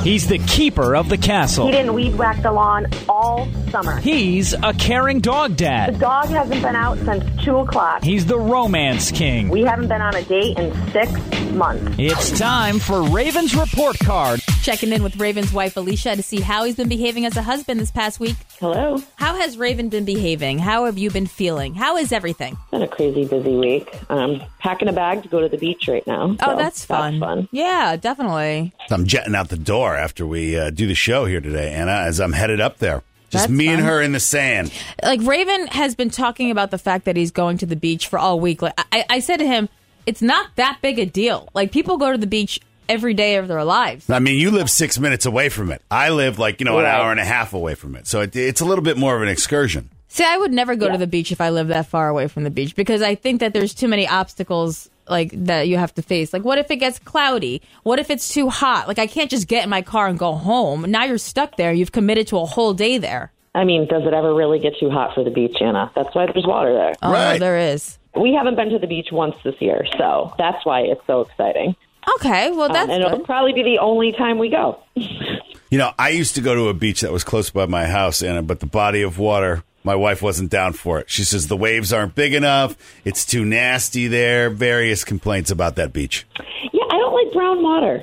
He's the keeper of the castle. He didn't weed whack the lawn all summer. He's a caring dog The dad. dog hasn't been out since 2 o'clock. He's the romance king. We haven't been on a date in 6 months. It's time for Raven's Report Card. Checking in with Raven's wife, Alicia, to see how he's been behaving as a husband this past week. Hello. How has Raven been behaving? How have you been feeling? How is everything? It's been a crazy busy week. Packing a bag to go to the beach right now. Oh, so that's fun. Yeah, definitely. I'm jetting out the door after we do the show here today, Anna, as I'm headed up there. Just That's me and fun. her in the sand. Like, Raven has been talking about the fact that he's going to the beach for all week. Like, I said to him, it's not that big a deal. Like, people go to the beach every day of their lives. I mean, you live 6 minutes away from it. I live an hour and a half away from it. So it's a little bit more of an excursion. See, I would never go to the beach if I lived that far away from the beach because I think that there's too many obstacles like that you have to face. Like, what if it gets cloudy? What if it's too hot? Like, I can't just get in my car and go home. Now you're stuck there. You've committed to a whole day there. I mean, does it ever really get too hot for the beach, Anna? That's why there's water there. Oh, Right. there is. We haven't been to the beach once this year, so that's why it's so exciting. Okay, well, that's and it'll good. probably be the only time we go. You know, I used to go to a beach that was close by my house, Anna, but the body of water, my wife wasn't down for it. She says the waves aren't big enough. It's too nasty there. Various complaints about that beach. Yeah, I don't like brown water.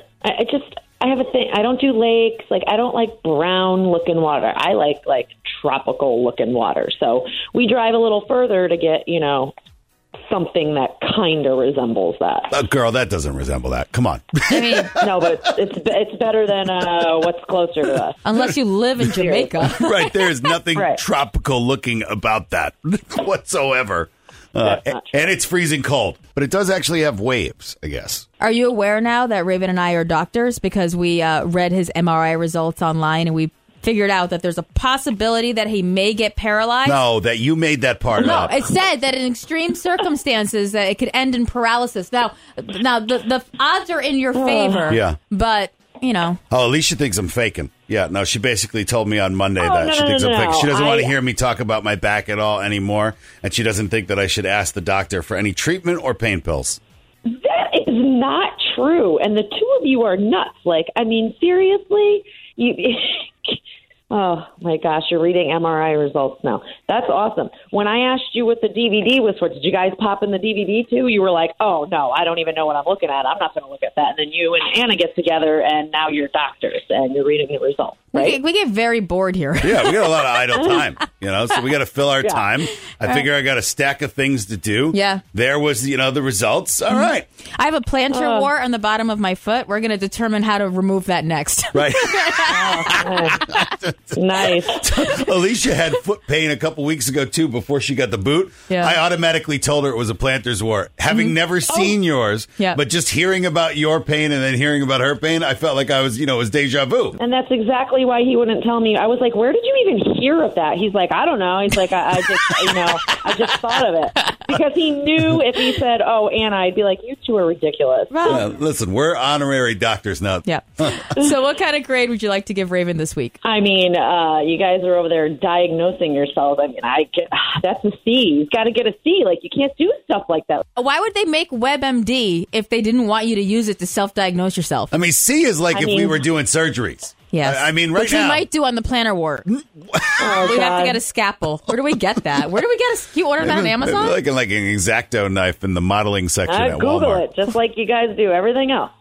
I have a thing. I don't do lakes. Like, I don't like brown-looking water. I like tropical-looking water. So we drive a little further to get, something that kind of resembles that. Girl, that doesn't resemble that. Come on. I mean, No, but it's better than what's closer to us. unless you live in Jamaica. Right. There is nothing Right. tropical looking about that whatsoever. That's not true. And it's freezing cold. But it does actually have waves, I guess. Are you aware now that Raven and I are doctors because we read his MRI results online and we figured out that there's a possibility that he may get paralyzed? No, that you made that part No, up. it said that in extreme circumstances that it could end in paralysis. Now the odds are in your favor. Yeah. But, Oh, Alicia thinks I'm faking. Yeah, no, she basically told me on Monday that no, she thinks no, I'm faking. no. She doesn't want to I- hear me talk about my back at all anymore, and she doesn't think that I should ask the doctor for any treatment or pain pills. That is not true. And the two of you are nuts. Like, I mean, seriously? Oh, my gosh, you're reading MRI results now. That's awesome. When I asked you what the DVD was for, did you guys pop in the DVD too? You were like, oh, no, I don't even know what I'm looking at. I'm not going to look at that. And then you and Anna get together, and now you're doctors, and you're reading the results, right? we get very bored here. Yeah, we got a lot of idle time, so we got to fill our time. I figure I got a stack of things to do. Yeah. There was, the results. All right. I have a plantar wart on the bottom of my foot. We're going to determine how to remove that next. Right. Nice. Alicia had foot pain a couple weeks ago, too, before she got the boot. Yeah. I automatically told her it was a plantar's wart. Having never seen yours, Yeah. but just hearing about your pain and then hearing about her pain, I felt like I was, it was deja vu. And that's exactly why he wouldn't tell me. I was like, where did you even hear of that? He's like, I don't know. He's like, I just thought of it. Because he knew if he said, oh, Anna, I'd be like, you two are ridiculous. Well, Listen, we're honorary doctors now. yeah. So what kind of grade would you like to give Raven this week? I mean, you guys are over there diagnosing yourselves. I mean, that's a C. You've got to get a C. Like, you can't do stuff like that. Why would they make WebMD if they didn't want you to use it to self-diagnose yourself? I mean, C is like I if we mean- were doing surgeries. Yes. I mean, right Which we now. might do on the plantar wart. Oh, We have to God. get a scalpel. Where do we get that? Where do we get a... You order that on Amazon? Like an X-Acto knife in the modeling section at Google Walmart. it, just like you guys do everything else.